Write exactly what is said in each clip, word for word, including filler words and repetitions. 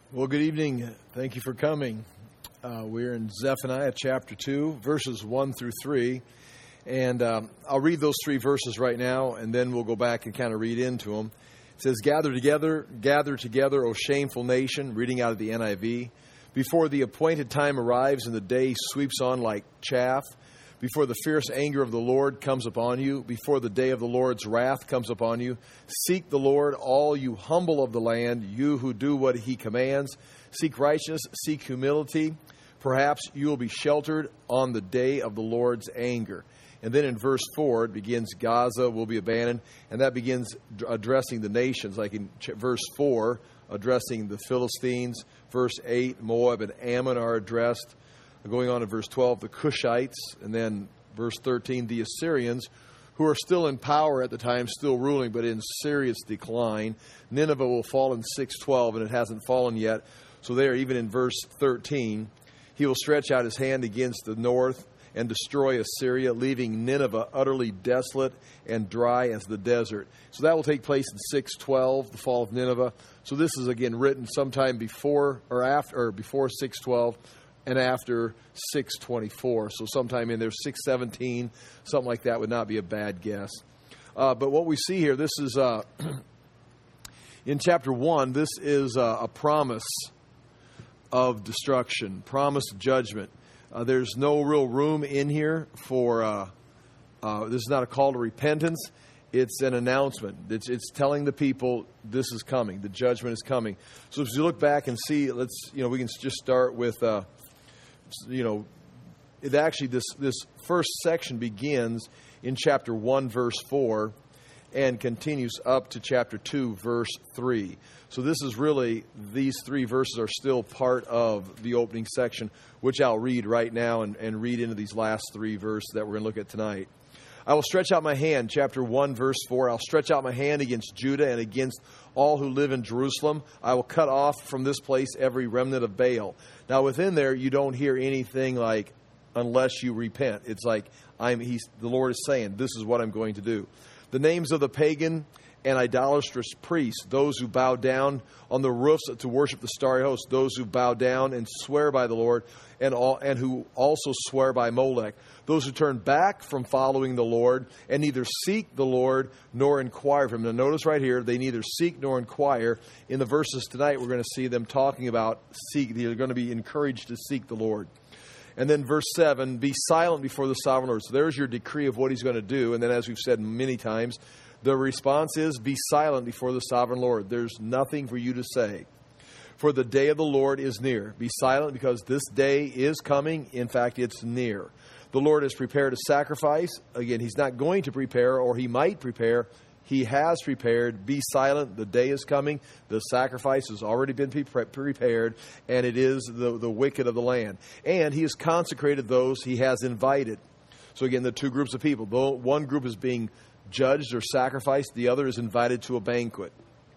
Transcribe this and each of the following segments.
Well, good evening. Thank you for coming. Uh, we're in Zephaniah chapter two, verses one through three. And um, I'll read those three verses right now, and then we'll go back and kind of read into them. It says, Gather together, gather together, O shameful nation, reading out of the N I V. Before the appointed time arrives and the day sweeps on like chaff, before the fierce anger of the Lord comes upon you, before the day of the Lord's wrath comes upon you, seek the Lord, all you humble of the land, you who do what he commands. Seek righteousness, seek humility. Perhaps you will be sheltered on the day of the Lord's anger. And then in verse four, it begins, Gaza will be abandoned. And that begins addressing the nations, like in verse four, addressing the Philistines. Verse eight, Moab and Ammon are addressed. Going on in verse twelve, the Cushites, and then verse thirteen, the Assyrians, who are still in power at the time, still ruling, but in serious decline. Nineveh will fall in six twelve, and it hasn't fallen yet. So there, even in verse thirteen, he will stretch out his hand against the north and destroy Assyria, leaving Nineveh utterly desolate and dry as the desert. So that will take place in six twelve, the fall of Nineveh. So this is again written sometime before or after, or before six twelve. And after six twenty-four, so sometime in there, six seventeen, something like that would not be a bad guess. Uh, but what we see here, this is, uh, in chapter one, this is uh, a promise of destruction, promise of judgment. Uh, there's no real room in here for, uh, uh, this is not a call to repentance. It's an announcement. It's, it's telling the people this is coming. The judgment is coming. So if you look back and see, let's, you know, we can just start with, uh, you know, it actually, this, this first section begins in chapter one, verse four, and continues up to chapter two, verse three. So this is really, these three verses are still part of the opening section, which I'll read right now and, and read into these last three verses that we're going to look at tonight. I will stretch out my hand, chapter one, verse four. I'll stretch out my hand against Judah and against all who live in Jerusalem. I will cut off from this place every remnant of Baal. Now, within there, you don't hear anything like, unless you repent. It's like, I'm. He's, the Lord is saying, this is what I'm going to do. The names of the pagan and idolatrous priests, those who bow down on the roofs to worship the starry host, those who bow down and swear by the Lord, and all, and who also swear by Molech, those who turn back from following the Lord and neither seek the Lord nor inquire from him. Now notice right here, they neither seek nor inquire. In the verses tonight, we're going to see them talking about seek. They're going to be encouraged to seek the Lord. And then verse seven, be silent before the sovereign Lord. So there's your decree of what he's going to do. And then as we've said many times, the response is, be silent before the sovereign Lord. There's nothing for you to say. For the day of the Lord is near. Be silent because this day is coming. In fact, it's near. The Lord has prepared a sacrifice. Again, he's not going to prepare, or he might prepare. He has prepared. Be silent. The day is coming. The sacrifice has already been pre- prepared, and it is the, the wicked of the land. And he has consecrated those he has invited. So again, the two groups of people. The one group is being judged or sacrificed. The other is invited to a banquet.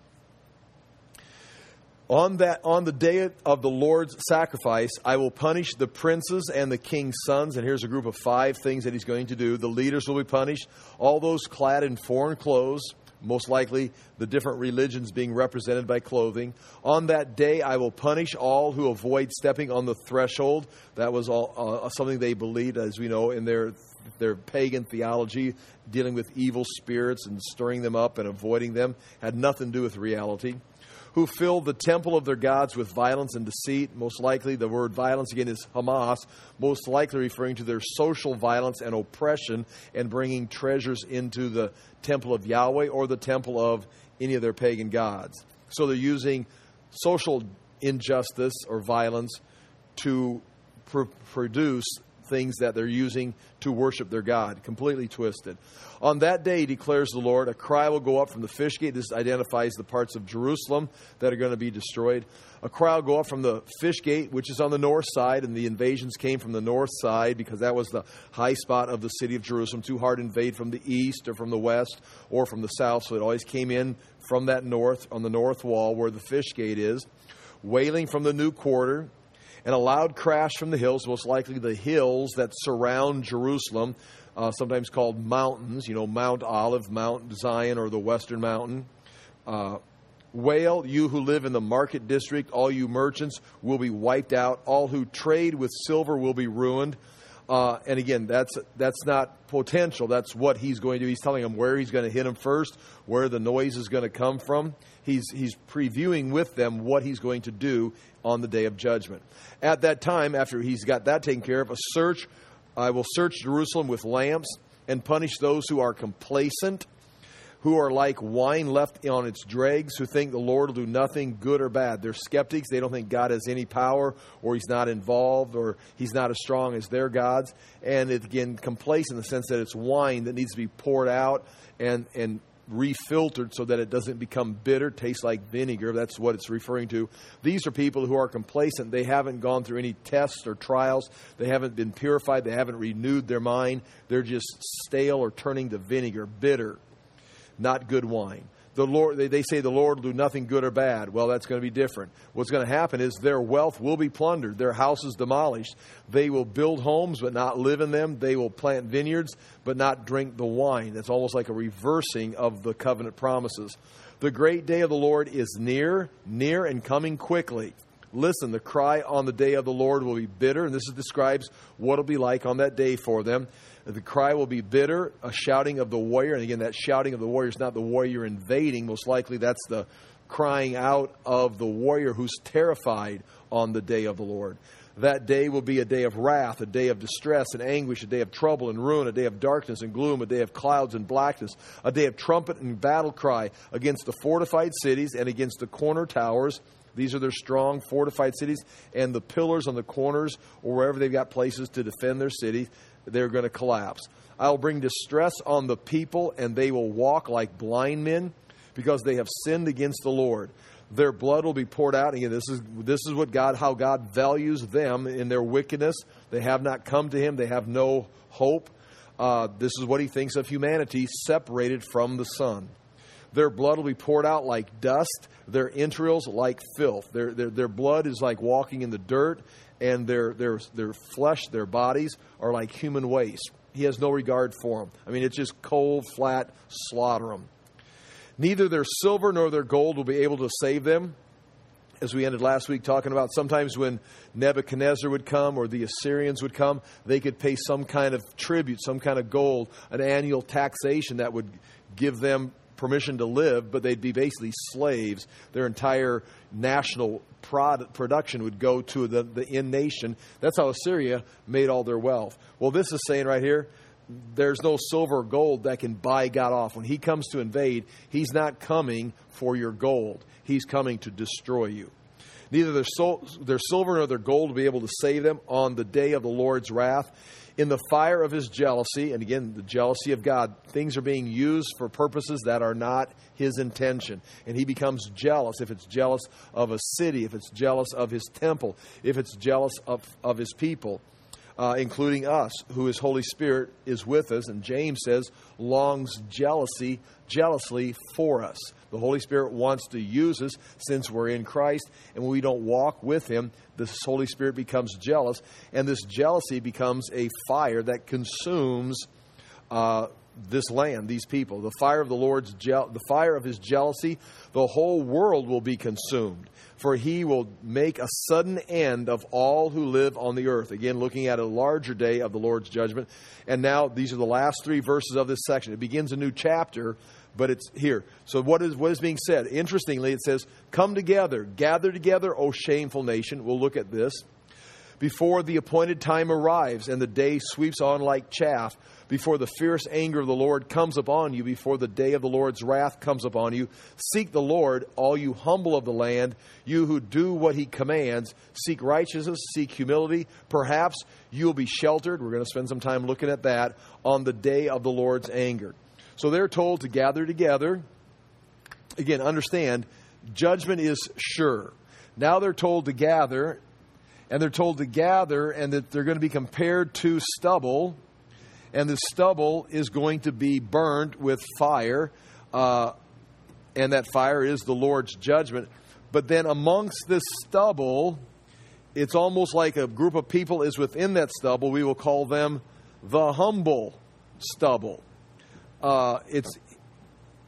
On that, on the day of the Lord's sacrifice, I will punish the princes and the king's sons. And here's a group of five things that he's going to do. The leaders will be punished. All those clad in foreign clothes, most likely the different religions being represented by clothing. On that day, I will punish all who avoid stepping on the threshold. That was all uh, something they believed, as we know, in their their pagan theology, dealing with evil spirits and stirring them up and avoiding them. Had nothing to do with reality. Who filled the temple of their gods with violence and deceit. Most likely, the word violence again is Hamas, most likely referring to their social violence and oppression and bringing treasures into the temple of Yahweh or the temple of any of their pagan gods. So they're using social injustice or violence to pr- produce things that they're using to worship their God. Completely twisted. On that day, declares the Lord, a cry will go up from the fish gate. This identifies the parts of Jerusalem that are going to be destroyed. A cry will go up from the fish gate, which is on the north side, and the invasions came from the north side because that was the high spot of the city of Jerusalem. Too hard to invade from the east or from the west or from the south, so it always came in from that north, on the north wall where the fish gate is. Wailing from the new quarter, and a loud crash from the hills, most likely the hills that surround Jerusalem, uh, sometimes called mountains, you know, Mount Olive, Mount Zion, or the Western Mountain. Uh, Wail, you who live in the market district, all you merchants will be wiped out. All who trade with silver will be ruined. Uh, and again, that's that's not potential. That's what he's going to do. He's telling them where he's going to hit them first, where the noise is going to come from. He's he's previewing with them what he's going to do on the day of judgment. At that time, after he's got that taken care of, a search, I will search Jerusalem with lamps and punish those who are complacent, who are like wine left on its dregs, who think the Lord will do nothing good or bad. They're skeptics. They don't think God has any power, or he's not involved, or he's not as strong as their gods. And it, again, complacent in the sense that it's wine that needs to be poured out and, and refiltered so that it doesn't become bitter, tastes like vinegar. That's what it's referring to. These are people who are complacent. They haven't gone through any tests or trials. They haven't been purified. They haven't renewed their mind. They're just stale or turning to vinegar, bitter. Not good wine. The Lord, they, they say the Lord will do nothing good or bad. Well, that's going to be different. What's going to happen is their wealth will be plundered, their houses demolished. They will build homes but not live in them. They will plant vineyards but not drink the wine. That's almost like a reversing of the covenant promises. The great day of the Lord is near, near and coming quickly. Listen, the cry on the day of the Lord will be bitter, and this describes what it'll be like on that day for them. The cry will be bitter, a shouting of the warrior. And again, that shouting of the warrior is not the warrior invading. Most likely that's the crying out of the warrior who's terrified on the day of the Lord. That day will be a day of wrath, a day of distress and anguish, a day of trouble and ruin, a day of darkness and gloom, a day of clouds and blackness, a day of trumpet and battle cry against the fortified cities and against the corner towers. These are their strong, fortified cities, and the pillars on the corners or wherever they've got places to defend their cities, they're going to collapse. I'll bring distress on the people, and they will walk like blind men because they have sinned against the Lord. Their blood will be poured out. Again, this is this is what God, how God values them in their wickedness. They have not come to Him. They have no hope. Uh, this is what He thinks of humanity separated from the Son. Their blood will be poured out like dust, their entrails like filth. Their, their, their blood is like walking in the dirt, and their, their, their flesh, their bodies, are like human waste. He has no regard for them. I mean, it's just cold, flat, slaughter them. Neither their silver nor their gold will be able to save them. As we ended last week talking about, sometimes when Nebuchadnezzar would come or the Assyrians would come, they could pay some kind of tribute, some kind of gold, an annual taxation that would give them permission to live, but they'd be basically slaves. Their entire national prod- production would go to the, the in-nation. That's how Assyria made all their wealth. Well, this is saying right here, there's no silver or gold that can buy God off. When He comes to invade, He's not coming for your gold. He's coming to destroy you. Neither their, sol- their silver nor their gold will be able to save them on the day of the Lord's wrath. In the fire of His jealousy, and again, the jealousy of God, things are being used for purposes that are not His intention. And He becomes jealous if it's jealous of a city, if it's jealous of His temple, if it's jealous of, of His people, uh, including us, who His Holy Spirit is with us. And James says, longs jealousy, jealously for us. The Holy Spirit wants to use us since we're in Christ, and when we don't walk with Him, the Holy Spirit becomes jealous, and this jealousy becomes a fire that consumes uh, this land, these people. The fire of the Lord's je- the fire of His jealousy, the whole world will be consumed, for He will make a sudden end of all who live on the earth. Again, looking at a larger day of the Lord's judgment. And now these are the last three verses of this section. It begins a new chapter, but it's here. So what is what is being said? Interestingly, it says, come together, gather together, O shameful nation. We'll look at this. Before the appointed time arrives and the day sweeps on like chaff, before the fierce anger of the Lord comes upon you, before the day of the Lord's wrath comes upon you, seek the Lord, all you humble of the land, you who do what He commands. Seek righteousness, seek humility. Perhaps you will be sheltered. We're going to spend some time looking at that on the day of the Lord's anger. So they're told to gather together. Again, understand, judgment is sure. Now they're told to gather, and they're told to gather, and that they're going to be compared to stubble, and the stubble is going to be burned with fire, uh, and that fire is the Lord's judgment. But then amongst this stubble, it's almost like a group of people is within that stubble. We will call them the humble stubble. Uh, it's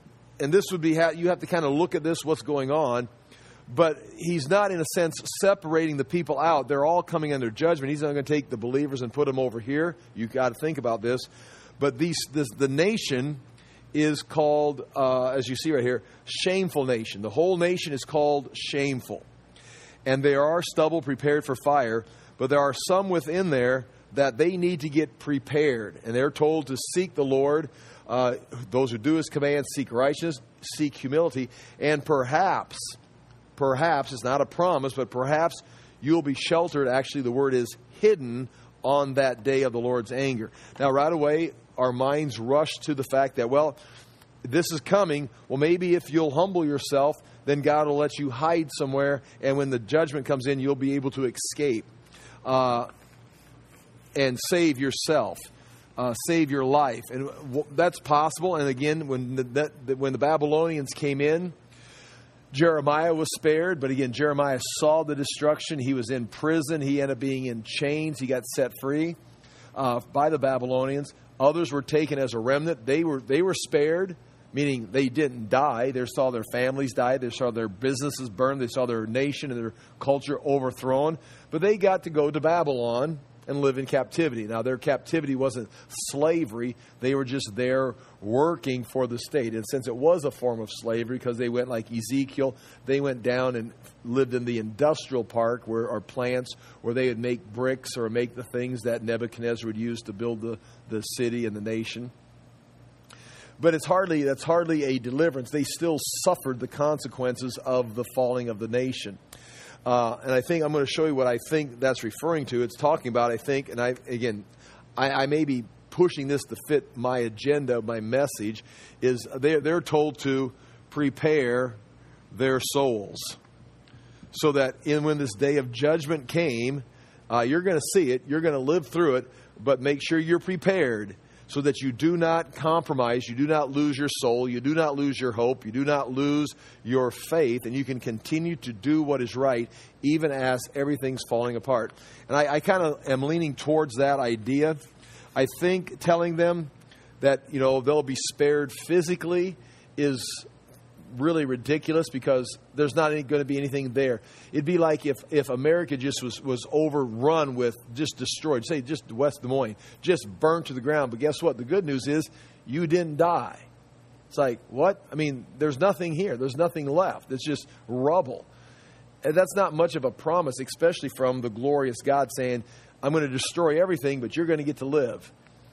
and this would be how you have to kind of look at this, what's going on. But he's not, in a sense, separating the people out. They're all coming under judgment. He's not going to take the believers and put them over here. You've got to think about this. But these, this, the nation is called, uh, as you see right here, shameful nation. The whole nation is called shameful. And there are stubble prepared for fire, but there are some within there that they need to get prepared. And they're told to seek the Lord. Uh, those who do His commands seek righteousness, seek humility, and perhaps... Perhaps, it's not a promise, but perhaps you'll be sheltered. Actually, the word is hidden on that day of the Lord's anger. Now, right away, our minds rush to the fact that, well, this is coming. Well, maybe if you'll humble yourself, then God will let you hide somewhere. And when the judgment comes in, you'll be able to escape uh, and save yourself, uh, save your life. And that's possible. And again, when the, that, when the Babylonians came in, Jeremiah was spared, but again, Jeremiah saw the destruction. He was in prison. He ended up being in chains. He got set free uh, by the Babylonians. Others were taken as a remnant. They were they were spared, meaning they didn't die. They saw their families die. They saw their businesses burned. They saw their nation and their culture overthrown. But they got to go to Babylon and live in captivity. Now, their captivity wasn't slavery. They were just there working for the state. And since it was a form of slavery, because they went like Ezekiel, they went down and lived in the industrial park where or plants where they would make bricks or make the things that Nebuchadnezzar would use to build the, the city and the nation. But it's hardly that's hardly a deliverance. They still suffered the consequences of the falling of the nation. Uh, and I think I'm going to show you what I think that's referring to. It's talking about, I think, and I again, I, I may be pushing this to fit my agenda, my message, is they're, they're told to prepare their souls. So that in, when this day of judgment came, uh, you're going to see it, you're going to live through it, but make sure you're prepared so that you do not compromise, you do not lose your soul, you do not lose your hope, you do not lose your faith, and you can continue to do what is right even as everything's falling apart. And I, I kind of am leaning towards that idea. I think telling them that, you know, they'll be spared physically is really ridiculous because there's not any, going to be anything there. It'd be like if, if America just was, was overrun with, just destroyed, say just West Des Moines, just burnt to the ground. But guess what? The good news is you didn't die. It's like, what? I mean, there's nothing here. There's nothing left. It's just rubble. And that's not much of a promise, especially from the glorious God saying, I'm going to destroy everything, but you're going to get to live.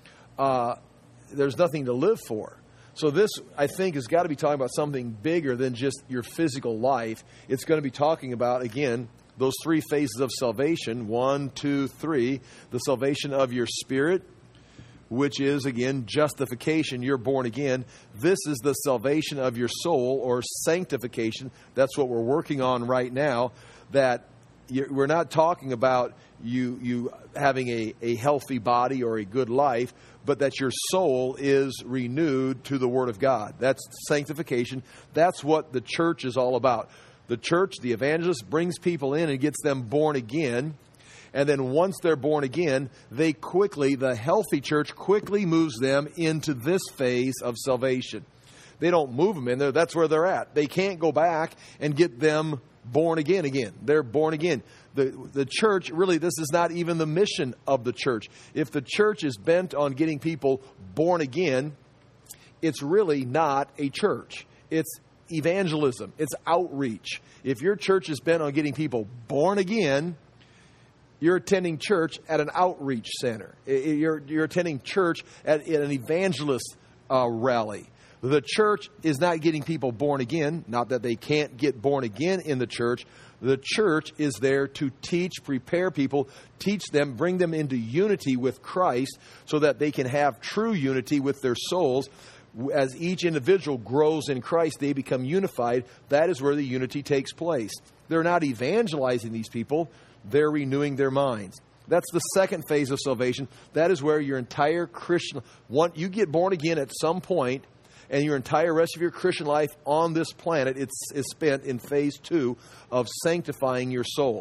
Uh, there's nothing to live for. So this, I think, has got to be talking about something bigger than just your physical life. It's going to be talking about, again, those three phases of salvation. One, two, three. The salvation of your spirit, which is, again, justification. You're born again. This is the salvation of your soul, or sanctification. That's what we're working on right now. That you're, we're not talking about you you having a, a healthy body or a good life, but that your soul is renewed to the Word of God. That's sanctification. That's what the church is all about. The church, the evangelist, brings people in and gets them born again. And then once they're born again, they quickly, the healthy church quickly moves them into this phase of salvation. They don't move them in there. That's where they're at. They can't go back and get them born again again. They're born again. The, the church, really, this is not even the mission of the church. If the church is bent on getting people born again, it's really not a church. It's evangelism. It's outreach. If your church is bent on getting people born again, you're attending church at an outreach center. You're, you're attending church at, at an evangelist uh, rally. The church is not getting people born again. Not that they can't get born again in the church. The church is there to teach, prepare people, teach them, bring them into unity with Christ so that they can have true unity with their souls. As each individual grows in Christ, they become unified. That is where the unity takes place. They're not evangelizing these people. They're renewing their minds. That's the second phase of salvation. That is where your entire Christian, one, you get born again at some point, and your entire rest of your Christian life on this planet it's, is spent in phase two of sanctifying your soul.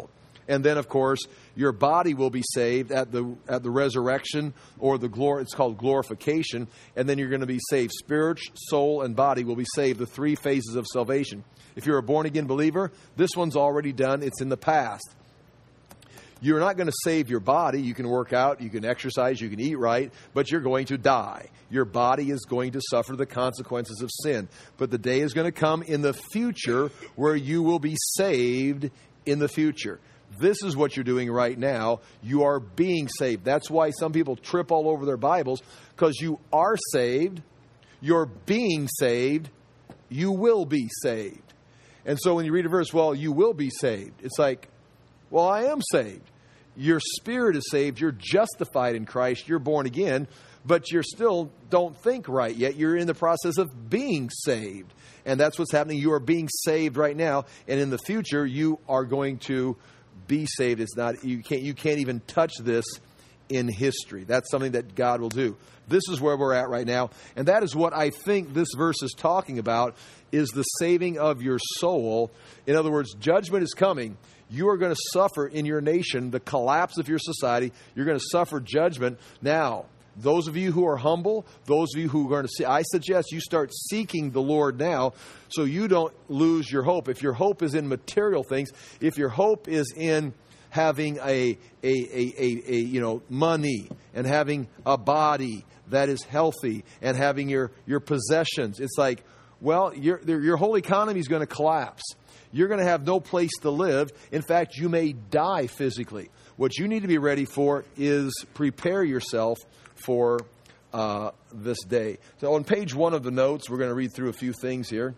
And then, of course, your body will be saved at the at the resurrection, or the glory. It's called glorification. And then you're going to be saved. Spirit, soul, and body will be saved. The three phases of salvation. If you're a born-again believer, this one's already done. It's in the past. You're not going to save your body. You can work out, you can exercise, you can eat right, but you're going to die. Your body is going to suffer the consequences of sin. But the day is going to come in the future where you will be saved in the future. This is what you're doing right now. You are being saved. That's why some people trip all over their Bibles, because you are saved, you're being saved, you will be saved. And so when you read a verse, well, you will be saved. It's like, well, I am saved. Your spirit is saved. You're justified in Christ. You're born again, but you still don't think right yet. You're in the process of being saved. And that's what's happening. You are being saved right now. And in the future, you are going to be saved. It's not, you can't, you can't even touch this in history. That's something that God will do. This is where we're at right now. And that is what I think this verse is talking about, is the saving of your soul. In other words, judgment is coming. You are going to suffer in your nation the collapse of your society. You're going to suffer judgment. Now, those of you who are humble, those of you who are going to see, I suggest you start seeking the Lord now so you don't lose your hope. If your hope is in material things, if your hope is in having a, a, a, a, a you know, money and having a body that is healthy and having your, your possessions, it's like, well, your, your whole economy is going to collapse. You're going to have no place to live. In fact, you may die physically. What you need to be ready for is prepare yourself for uh, this day. So on page one of the notes, we're going to read through a few things here.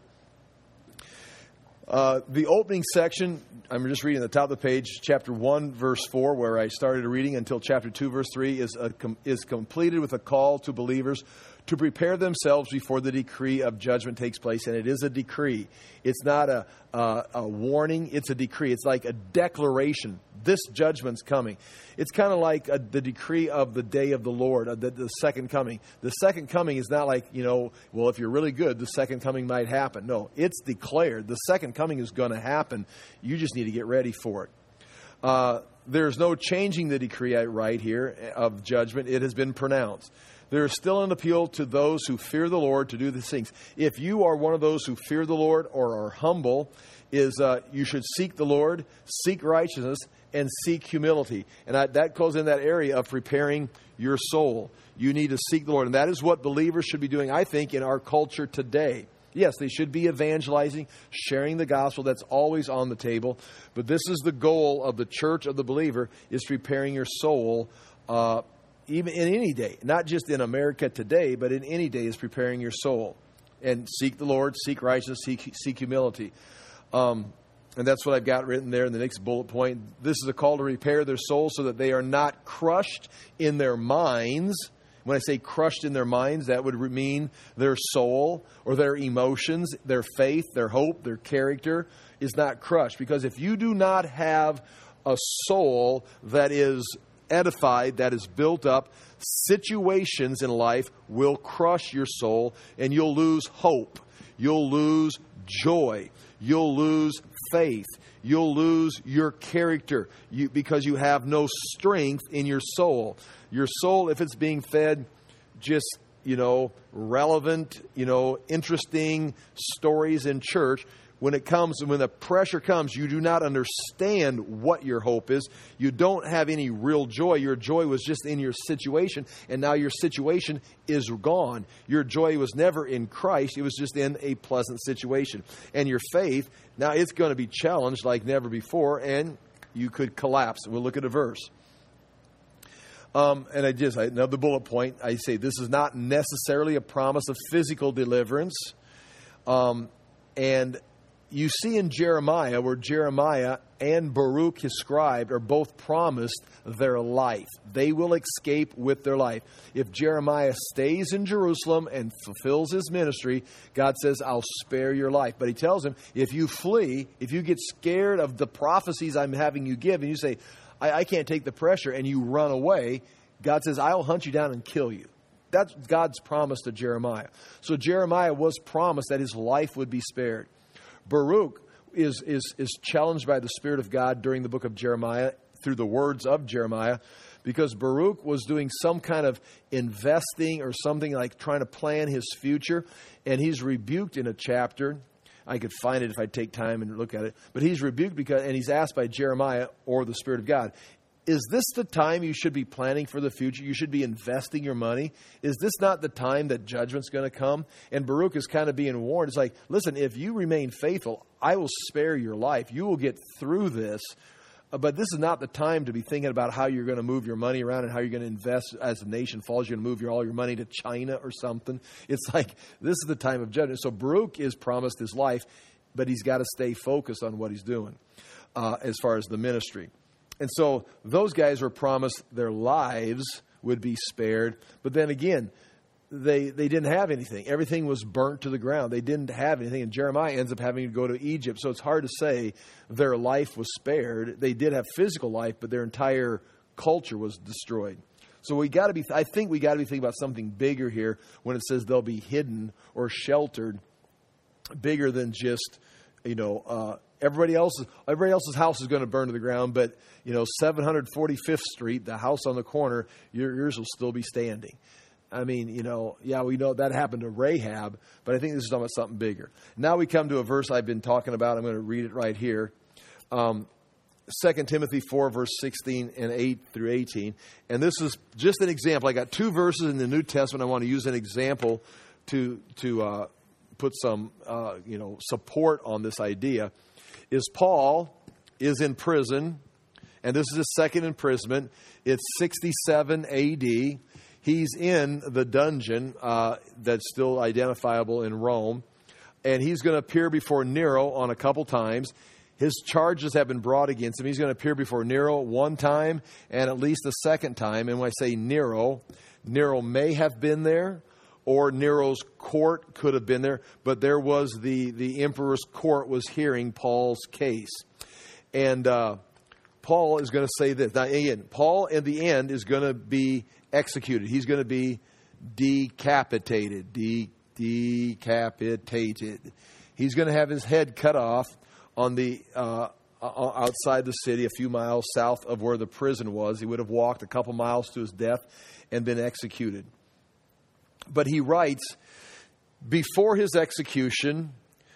Uh, the opening section, I'm just reading the top of the page, chapter one, verse four, where I started reading, until chapter two, verse three, is, a, is completed with a call to believers to prepare themselves before the decree of judgment takes place. And it is a decree. It's not a, a, a warning. It's a decree. It's like a declaration. This judgment's coming. It's kind of like a, the decree of the day of the Lord, uh, the, the second coming. The second coming is not like, you know, well, if you're really good, the second coming might happen. No, it's declared. The second coming is going to happen. You just need to get ready for it. Uh, there's no changing the decree right here of judgment. It has been pronounced. There is still an appeal to those who fear the Lord to do these things. If you are one of those who fear the Lord or are humble, is uh, you should seek the Lord, seek righteousness, and seek humility. And I, that goes in that area of preparing your soul. You need to seek the Lord. And that is what believers should be doing, I think, in our culture today. Yes, they should be evangelizing, sharing the gospel. That's always on the table. But this is the goal of the church of the believer, is preparing your soul uh even in any day, not just in America today, but in any day, is preparing your soul. And seek the Lord, seek righteousness, seek, seek humility. Um, and that's what I've got written there in the next bullet point. This is a call to repair their soul so that they are not crushed in their minds. When I say crushed in their minds, that would mean their soul or their emotions, their faith, their hope, their character is not crushed. Because if you do not have a soul that is edified, that is built up, situations in life will crush your soul, and you'll lose hope. You'll lose joy. You'll lose faith. You'll lose your character you, because you have no strength in your soul. Your soul, if it's being fed just, you know, relevant, you know, interesting stories in church, when it comes, when the pressure comes, you do not understand what your hope is. You don't have any real joy. Your joy was just in your situation, and now your situation is gone. Your joy was never in Christ. It was just in a pleasant situation. And your faith, now it's going to be challenged like never before, and you could collapse. We'll look at a verse. Um, and I just, I, another bullet point, I say this is not necessarily a promise of physical deliverance. Um, and you see in Jeremiah where Jeremiah and Baruch, his scribe, are both promised their life. They will escape with their life. If Jeremiah stays in Jerusalem and fulfills his ministry, God says, I'll spare your life. But he tells him, if you flee, if you get scared of the prophecies I'm having you give, and you say, I, I can't take the pressure, and you run away, God says, I'll hunt you down and kill you. That's God's promise to Jeremiah. So Jeremiah was promised that his life would be spared. Baruch is, is, is challenged by the Spirit of God during the book of Jeremiah through the words of Jeremiah, because Baruch was doing some kind of investing or something, like trying to plan his future, and he's rebuked in a chapter. I could find it if I take time and look at it. But he's rebuked because, and he's asked by Jeremiah or the Spirit of God, is this the time you should be planning for the future? You should be investing your money. Is this not the time that judgment's going to come? And Baruch is kind of being warned. It's like, listen, if you remain faithful, I will spare your life. You will get through this. But this is not the time to be thinking about how you're going to move your money around and how you're going to invest as the nation falls. You're going to move your, all your money to China or something. It's like, this is the time of judgment. So Baruch is promised his life, but he's got to stay focused on what he's doing uh, as far as the ministry. And so those guys were promised their lives would be spared. But then again, they they didn't have anything. Everything was burnt to the ground. They didn't have anything. And Jeremiah ends up having to go to Egypt. So it's hard to say their life was spared. They did have physical life, but their entire culture was destroyed. So we got to be, I think we got to be thinking about something bigger here when it says they'll be hidden or sheltered, bigger than just, you know, uh, everybody else's, everybody else's house is going to burn to the ground, but, you know, seven forty-fifth Street, the house on the corner, your, yours will still be standing. I mean, you know, yeah, we know that happened to Rahab, but I think this is talking about something bigger. Now we come to a verse I've been talking about. I'm going to read it right here. Um, Second Timothy four, verse sixteen and eight through eighteen. And this is just an example. I got two verses in the New Testament. I want to use an example to to uh, put some, uh, you know, support on this idea. Is Paul is in prison, and this is his second imprisonment. It's sixty-seven A D He's in the dungeon uh, that's still identifiable in Rome, and he's going to appear before Nero on a couple times. His charges have been brought against him. He's going to appear before Nero one time and at least a second time. And when I say Nero, Nero may have been there, or Nero's court could have been there, but there was the, the emperor's court was hearing Paul's case. And uh, Paul is going to say this. Now, again, Paul, in the end, is going to be executed. He's going to be decapitated. De- decapitated. He's going to have his head cut off on the uh, outside the city, a few miles south of where the prison was. He would have walked a couple miles to his death and been executed. But he writes, before his execution,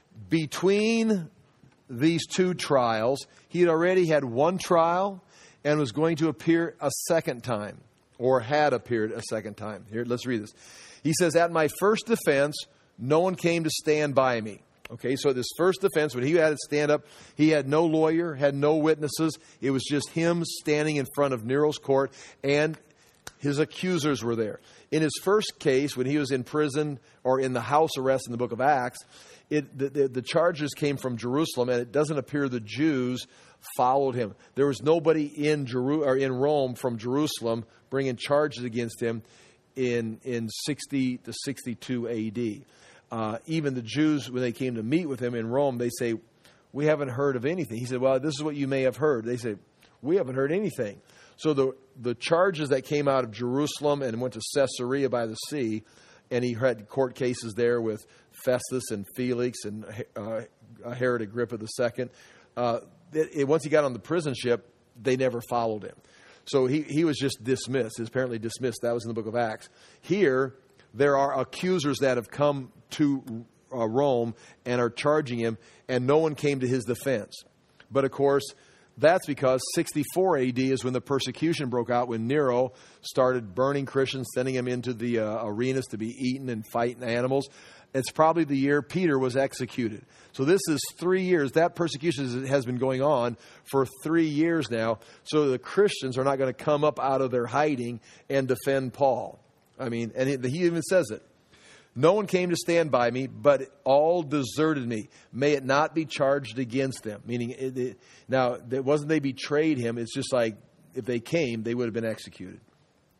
between these two trials, he had already had one trial and was going to appear a second time, or had appeared a second time. Here, let's read this. He says, at my first defense, no one came to stand by me. Okay, so this first defense, when he had to stand up, he had no lawyer, had no witnesses. It was just him standing in front of Nero's court, and his accusers were there. In his first case, when he was in prison or in the house arrest in the book of Acts, it, the, the, the charges came from Jerusalem, and it doesn't appear the Jews followed him. There was nobody in Jeru- or in Rome from Jerusalem bringing charges against him in in sixty to sixty-two A D Uh, even the Jews, when they came to meet with him in Rome, they say, we haven't heard of anything. He said, well, this is what you may have heard. They say, we haven't heard anything. So the the charges that came out of Jerusalem and went to Caesarea by the sea, and he had court cases there with Festus and Felix and uh, Herod Agrippa the Second. Uh, it, it, once he got on the prison ship, they never followed him. So he, he was just dismissed. He was apparently dismissed. That was in the book of Acts. Here, there are accusers that have come to uh, Rome and are charging him, and no one came to his defense. But of course, that's because sixty-four A D is when the persecution broke out, when Nero started burning Christians, sending them into the uh, arenas to be eaten and fighting animals. It's probably the year Peter was executed. So this is three years. That persecution has been going on for three years now. So the Christians are not going to come up out of their hiding and defend Paul. I mean, and he even says it. No one came to stand by me, but all deserted me. May it not be charged against them. Meaning, it, it, now, it wasn't they betrayed him. It's just like if they came, they would have been executed.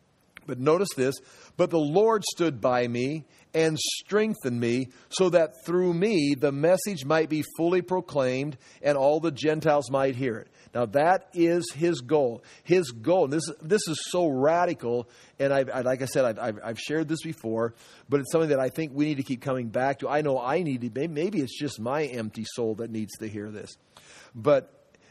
But notice this, but the Lord stood by me and strengthened me so that through me the message might be fully proclaimed and all the Gentiles might hear it. Now that is his goal. His goal, and this, this is so radical, and I, I, like I said, I've, I've, I've shared this before, but it's something that I think we need to keep coming back to. I know I need to, maybe it's just my empty soul that needs to hear this. But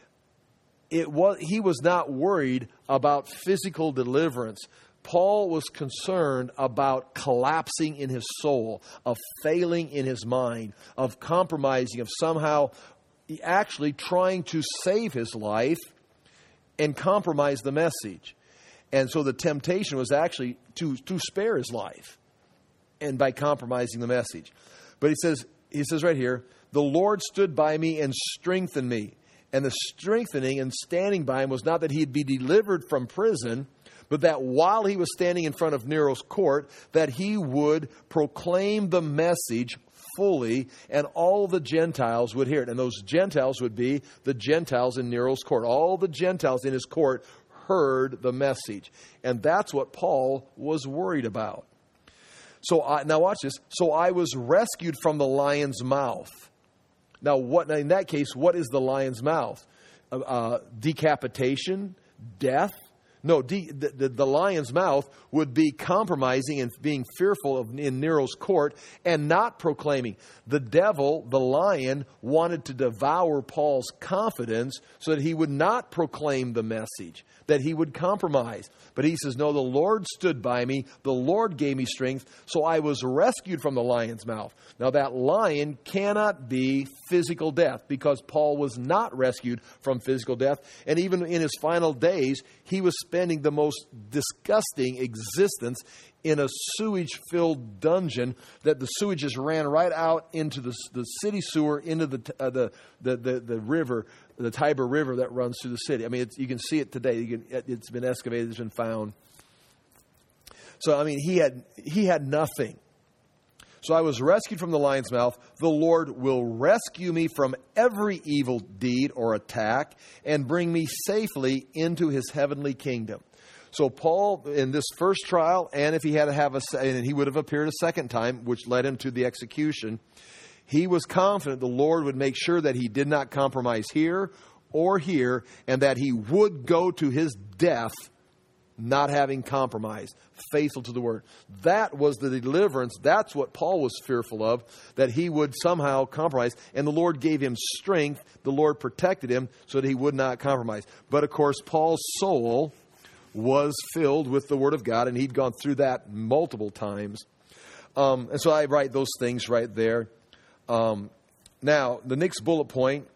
it was he was not worried about physical deliverance. Paul was concerned about collapsing in his soul, of failing in his mind, of compromising, of somehow actually trying to save his life and compromise the message. And so the temptation was actually to, to spare his life and by compromising the message. But he says, he says right here, the Lord stood by me and strengthened me. And the strengthening and standing by him was not that he'd be delivered from prison, but that while he was standing in front of Nero's court, that he would proclaim the message fully and all the Gentiles would hear it. And those Gentiles would be the Gentiles in Nero's court. All the Gentiles in his court heard the message. And that's what Paul was worried about. So I, now watch this. So I was rescued from the lion's mouth. Now, what in that case, what is the lion's mouth? Uh, uh, decapitation? Death? No, de- the, the, the lion's mouth would be compromising and being fearful of in Nero's court and not proclaiming. The devil, the lion, wanted to devour Paul's confidence so that he would not proclaim the message, that he would compromise. But he says, no, the Lord stood by me. The Lord gave me strength. So I was rescued from the lion's mouth. Now that lion cannot be physical death because Paul was not rescued from physical death. And even in his final days, he was spending the most disgusting existence in a sewage-filled dungeon that the sewage just ran right out into the, the city sewer, into the, uh, the, the, the, the river, the Tiber River that runs through the city. I mean, it's, you can see it today. You can, it's been excavated. It's been found. So, I mean, he had he had nothing. So I was rescued from the lion's mouth. The Lord will rescue me from every evil deed or attack and bring me safely into his heavenly kingdom. So Paul, in this first trial, and if he had to have a, and he would have appeared a second time, which led him to the execution, he was confident the Lord would make sure that he did not compromise here or here, and that he would go to his death not having compromised, faithful to the word. That was the deliverance. That's what Paul was fearful of, that he would somehow compromise. And the Lord gave him strength. The Lord protected him so that he would not compromise. But of course, Paul's soul was filled with the Word of God, and he'd gone through that multiple times. Um, and so I write those things right there. Um, now, the next bullet point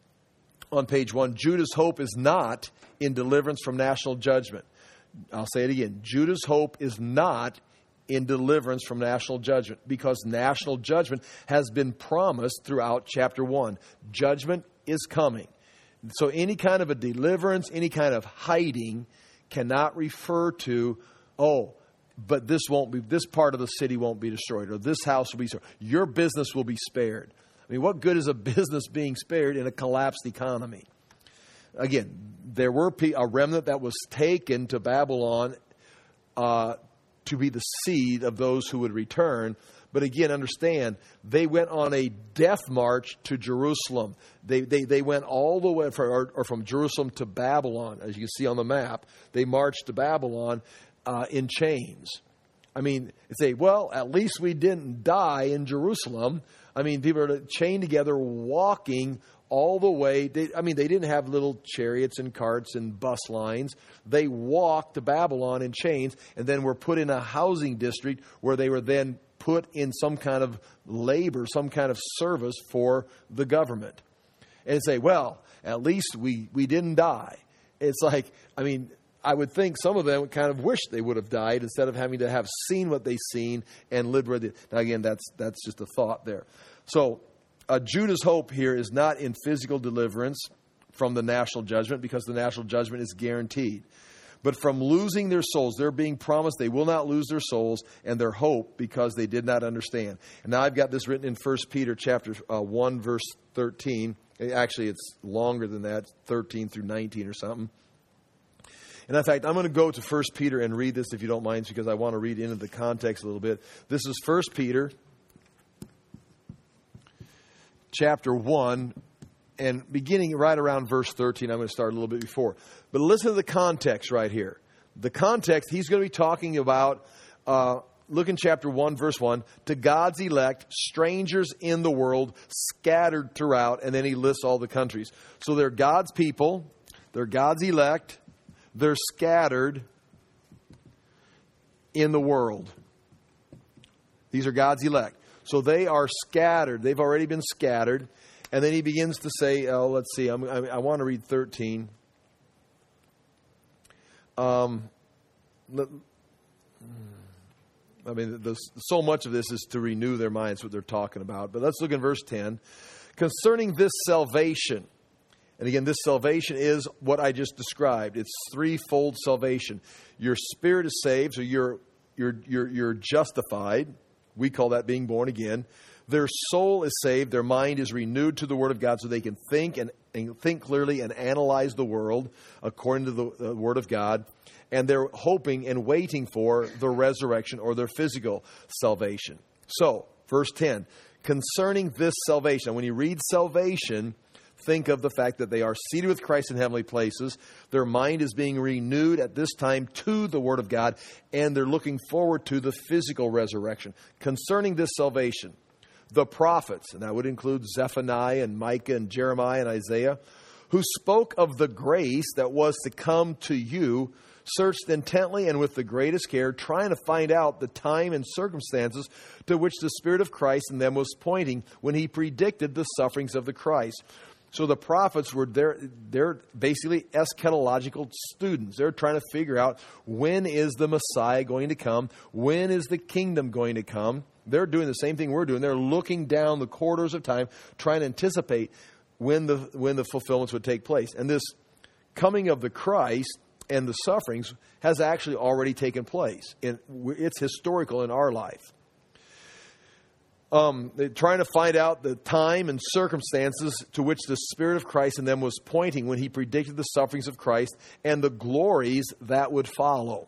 on page one, Judah's hope is not in deliverance from national judgment. I'll say it again. Judah's hope is not in deliverance from national judgment, because national judgment has been promised throughout chapter one. Judgment is coming. So any kind of a deliverance, any kind of hiding cannot refer to, oh, but this won't be, this part of the city won't be destroyed, or this house will be destroyed. Your business will be spared. I mean, what good is a business being spared in a collapsed economy? Again, there were a remnant that was taken to Babylon uh, to be the seed of those who would return. But again, understand, they went on a death march to Jerusalem. They they, they went all the way, from, or, or from Jerusalem to Babylon, as you can see on the map. They marched to Babylon uh, in chains. I mean, they say, well, at least we didn't die in Jerusalem. I mean, people are chained together, walking all the way. They, I mean, they didn't have little chariots and carts and bus lines. They walked to Babylon in chains, and then were put in a housing district where they were then put in some kind of labor, some kind of service for the government. And say, well, at least we, we didn't die. It's like, I mean, I would think some of them kind of wish they would have died instead of having to have seen what they've seen and lived where they... Now, again, that's that's just a thought there. So, uh, Judah's hope here is not in physical deliverance from the national judgment, because the national judgment is guaranteed, but from losing their souls. They're being promised they will not lose their souls and their hope, because they did not understand. And now I've got this written in First Peter chapter uh, one, verse thirteen. Actually, it's longer than that, thirteen through nineteen or something. And in fact, I'm going to go to First Peter and read this, if you don't mind, because I want to read into the context a little bit. This is First Peter chapter one, and beginning right around verse thirteen. I'm going to start a little bit before. But listen to the context right here. The context, he's going to be talking about, uh, look in chapter one, verse one, to God's elect, strangers in the world, scattered throughout, and then he lists all the countries. So they're God's people, they're God's elect, they're scattered in the world. These are God's elect. So they are scattered. They've already been scattered. And then he begins to say, oh, let's see, I'm, I, I want to read thirteen. Um, I mean, there's, so much of this is to renew their minds, what they're talking about. But let's look in verse ten. Concerning this salvation. And again, this salvation is what I just described. It's threefold salvation. Your spirit is saved, so you're you're you're, you're justified. We call that being born again. Their soul is saved. Their mind is renewed to the Word of God so they can think and, and think clearly and analyze the world according to the uh, Word of God. And they're hoping and waiting for the resurrection or their physical salvation. So, verse ten, concerning this salvation. When you read salvation, think of the fact that they are seated with Christ in heavenly places. Their mind is being renewed at this time to the Word of God, and they're looking forward to the physical resurrection. Concerning this salvation, the prophets, and that would include Zephaniah and Micah and Jeremiah and Isaiah, who spoke of the grace that was to come to you, searched intently and with the greatest care, trying to find out the time and circumstances to which the Spirit of Christ in them was pointing when he predicted the sufferings of the Christ. So the prophets were there, they're basically eschatological students. They're trying to figure out, when is the Messiah going to come? When is the kingdom going to come? They're doing the same thing we're doing. They're looking down the corridors of time, trying to anticipate when the when the fulfillments would take place. And this coming of the Christ and the sufferings has actually already taken place. It's historical in our life. Um, they're trying to find out the time and circumstances to which the Spirit of Christ in them was pointing when he predicted the sufferings of Christ and the glories that would follow.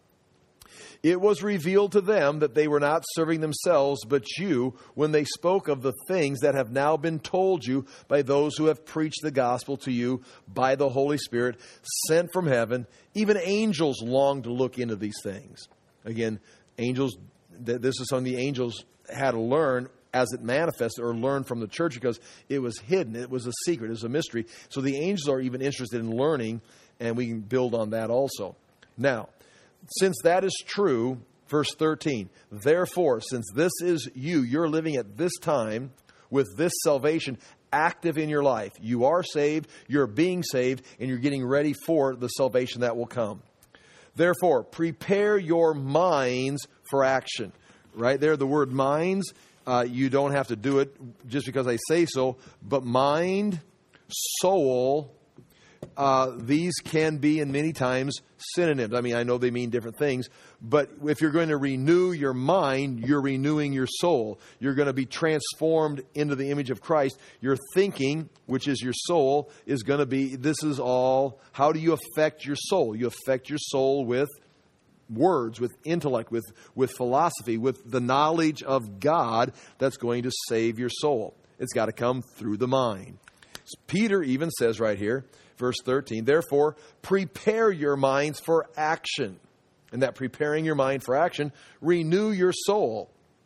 It was revealed to them that they were not serving themselves, but you, when they spoke of the things that have now been told you by those who have preached the gospel to you by the Holy Spirit, sent from heaven. Even angels long to look into these things. Again, angels, this is something the angels had to learn as it manifested, or learn from the church, because it was hidden. It was a secret. It was a mystery. So the angels are even interested in learning, and we can build on that also. Now, since that is true, verse thirteen, therefore, since this is you, you're living at this time with this salvation active in your life. You are saved, you're being saved, and you're getting ready for the salvation that will come. Therefore, prepare your minds for action. Right there, the word minds, uh, you don't have to do it just because I say so, but mind, soul, uh, these can be in many times synonyms. I mean, I know they mean different things, but if you're going to renew your mind, you're renewing your soul. You're going to be transformed into the image of Christ. Your thinking, which is your soul, is going to be, this is all, how do you affect your soul? You affect your soul with words, with intellect, with, with philosophy, with the knowledge of God that's going to save your soul. It's got to come through the mind. Peter even says right here, verse thirteen, therefore, prepare your minds for action. And that preparing your mind for action, renew your soul.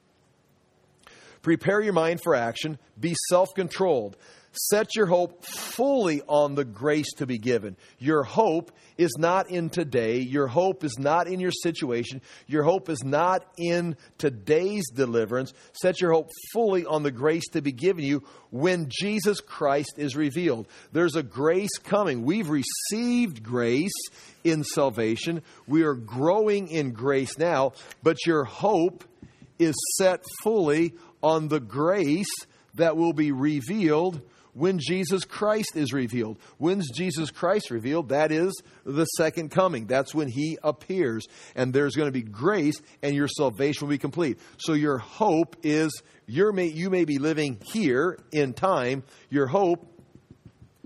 Prepare your mind for action. Be self-controlled. Set your hope fully on the grace to be given. Your hope is not in today. Your hope is not in your situation. Your hope is not in today's deliverance. Set your hope fully on the grace to be given you when Jesus Christ is revealed. There's a grace coming. We've received grace in salvation. We are growing in grace now, but your hope is set fully on the grace that will be revealed when Jesus Christ is revealed. When's Jesus Christ revealed? That is the second coming. That's when he appears. And there's going to be grace, and your salvation will be complete. So your hope is, you're may, you may be living here in time. Your hope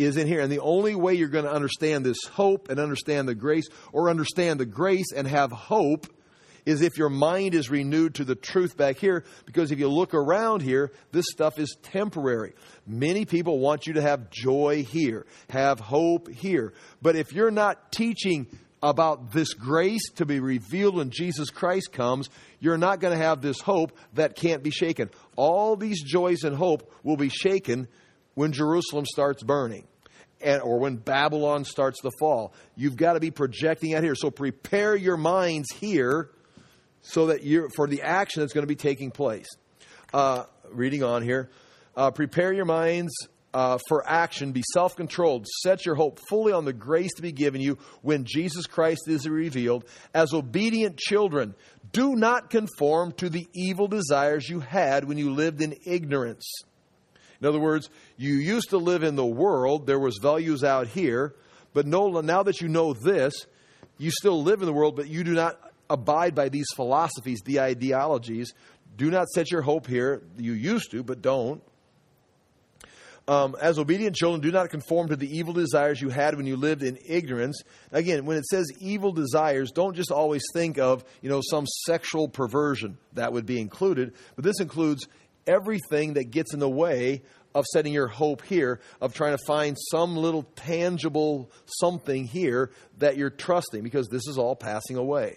is in here. And the only way you're going to understand this hope and understand the grace, or understand the grace and have hope, is if your mind is renewed to the truth back here. Because if you look around here, this stuff is temporary. Many people want you to have joy here, have hope here. But if you're not teaching about this grace to be revealed when Jesus Christ comes, you're not going to have this hope that can't be shaken. All these joys and hope will be shaken when Jerusalem starts burning, and or when Babylon starts to fall. You've got to be projecting out here. So prepare your minds here so that you're for the action that's going to be taking place. Uh, reading on here. Uh, prepare your minds uh, for action. Be self-controlled. Set your hope fully on the grace to be given you when Jesus Christ is revealed. As obedient children, do not conform to the evil desires you had when you lived in ignorance. In other words, you used to live in the world. There was values out here. But no, now that you know this, you still live in the world, but you do not abide by these philosophies, the ideologies. Do not set your hope here. You used to, but don't. Um, as obedient children, do not conform to the evil desires you had when you lived in ignorance. Again, when it says evil desires, don't just always think of, you know, some sexual perversion. That would be included. But this includes everything that gets in the way of setting your hope here, of trying to find some little tangible something here that you're trusting, because this is all passing away.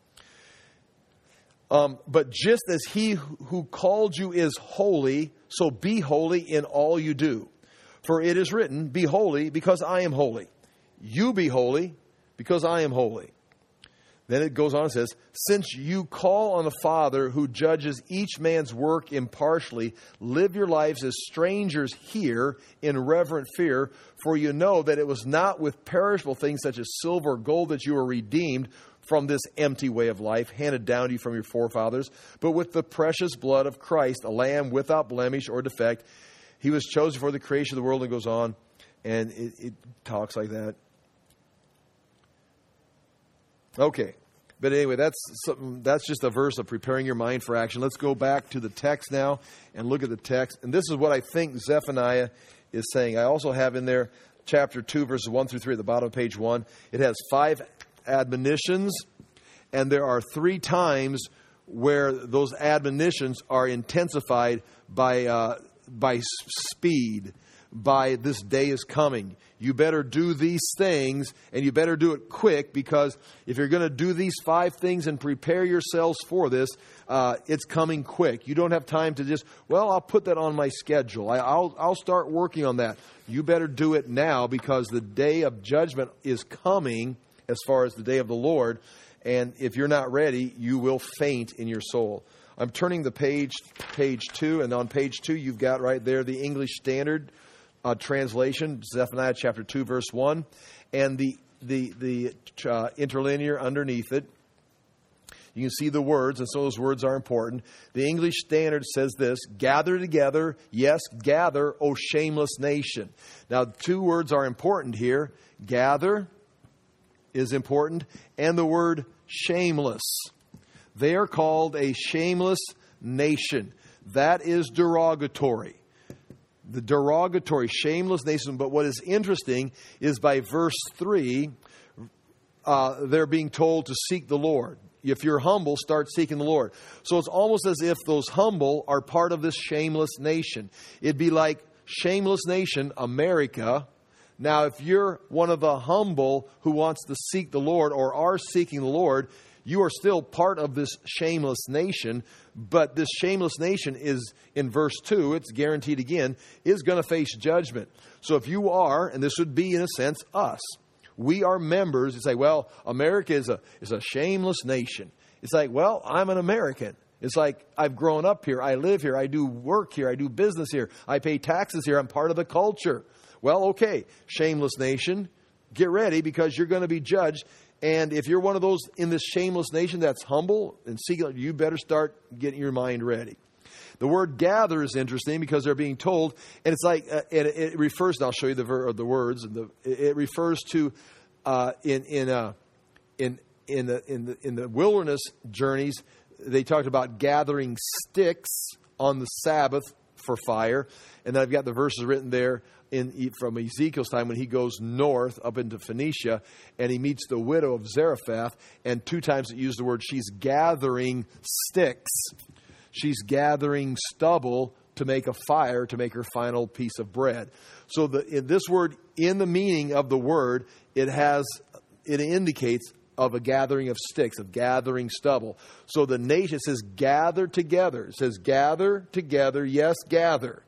Um, but just as he who called you is holy, so be holy in all you do. For it is written, be holy because I am holy. You be holy because I am holy. Then it goes on and says, since you call on the Father who judges each man's work impartially, live your lives as strangers here in reverent fear, for you know that it was not with perishable things such as silver or gold that you were redeemed from this empty way of life handed down to you from your forefathers, but with the precious blood of Christ, a lamb without blemish or defect. He was chosen for the creation of the world, and goes on, and it, it talks like that. Okay. But anyway, that's something, that's just a verse of preparing your mind for action. Let's go back to the text now and look at the text. And this is what I think Zephaniah is saying. I also have in there chapter two, verses one through three at the bottom of page one. It has five admonitions, and there are three times where those admonitions are intensified by uh, by speed, by this day is coming. You better do these things, and you better do it quick, because if you're going to do these five things and prepare yourselves for this, uh, it's coming quick. You don't have time to just, well, I'll put that on my schedule. I, I'll I'll start working on that. You better do it now, because the day of judgment is coming, as far as the day of the Lord. And if you're not ready, you will faint in your soul. I'm turning the page, page two, and on page two, you've got right there the English Standard uh, translation, Zephaniah chapter two, verse one, and the the the uh, interlinear underneath it. You can see the words, and so those words are important. The English Standard says this: gather together, yes, gather, O shameless nation. Now, two words are important here. Gather is important, and the word shameless. They are called a shameless nation. That is derogatory. The derogatory, shameless nation. But what is interesting is by verse three, uh, they're being told to seek the Lord. If you're humble, start seeking the Lord. So it's almost as if those humble are part of this shameless nation. It'd be like shameless nation, America. Now, if you're one of the humble who wants to seek the Lord or are seeking the Lord, you are still part of this shameless nation. But this shameless nation is, in verse two, it's guaranteed again, is going to face judgment. So if you are, and this would be in a sense us, we are members. It's like, well, America is a is a shameless nation. It's like, well, I'm an American. It's like, I've grown up here. I live here. I do work here. I do business here. I pay taxes here. I'm part of the culture. Well, okay, shameless nation, get ready, because you're going to be judged. And if you're one of those in this shameless nation that's humble and seeking, you better start getting your mind ready. The word gather is interesting because they're being told, and it's like, uh, it, it refers, and I'll show you the, ver, the words, and the, it refers to uh, in in uh, in in the in the in the wilderness journeys. They talked about gathering sticks on the Sabbath for fire. And then I've got the verses written there in from Ezekiel's time when he goes north up into Phoenicia and he meets the widow of Zarephath. And two times it used the word she's gathering sticks. She's gathering stubble to make a fire, to make her final piece of bread. So the, in this word, in the meaning of the word, it has, it indicates of a gathering of sticks, of gathering stubble. So the nation says gather together. It says gather together, yes, gather.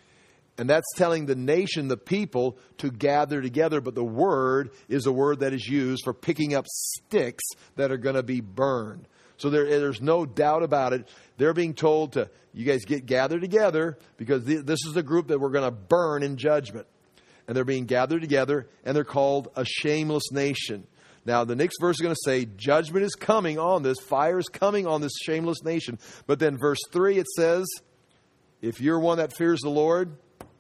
And that's telling the nation, the people, to gather together. But the word is a word that is used for picking up sticks that are going to be burned. So there, there's no doubt about it. They're being told to, you guys get gathered together because th- this is the group that we're going to burn in judgment. And they're being gathered together, and they're called a shameless nation. Now, the next verse is going to say, judgment is coming on this. Fire is coming on this shameless nation. But then verse three, it says, if you're one that fears the Lord,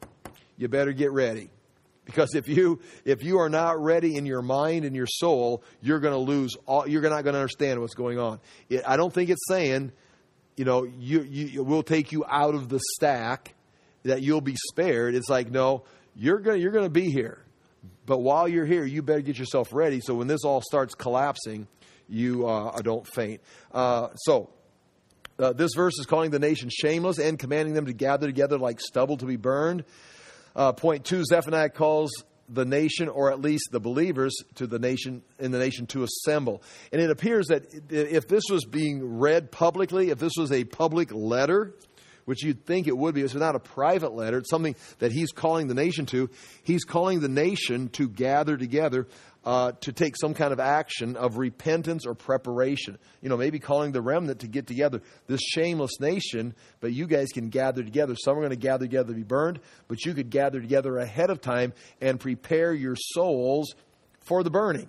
you better get ready. Because if you if you are not ready in your mind and your soul, you're going to lose all. You're not going to understand what's going on. It, I don't think it's saying, you know, you, you we'll take you out of the stack, that you'll be spared. It's like, no, you're going you're going to be here, but while you're here, you better get yourself ready. So when this all starts collapsing, you uh, don't faint. Uh, so. Uh, this verse is calling the nation shameless and commanding them to gather together like stubble to be burned. Uh, point two, Zephaniah calls the nation, or at least the believers to the nation, in the nation to assemble. And it appears that if this was being read publicly, if this was a public letter, which you'd think it would be, it's not a private letter, it's something that he's calling the nation to. He's calling the nation to gather together uh, to take some kind of action of repentance or preparation. You know, maybe calling the remnant to get together. This shameless nation, but you guys can gather together. Some are going to gather together to be burned, but you could gather together ahead of time and prepare your souls for the burning.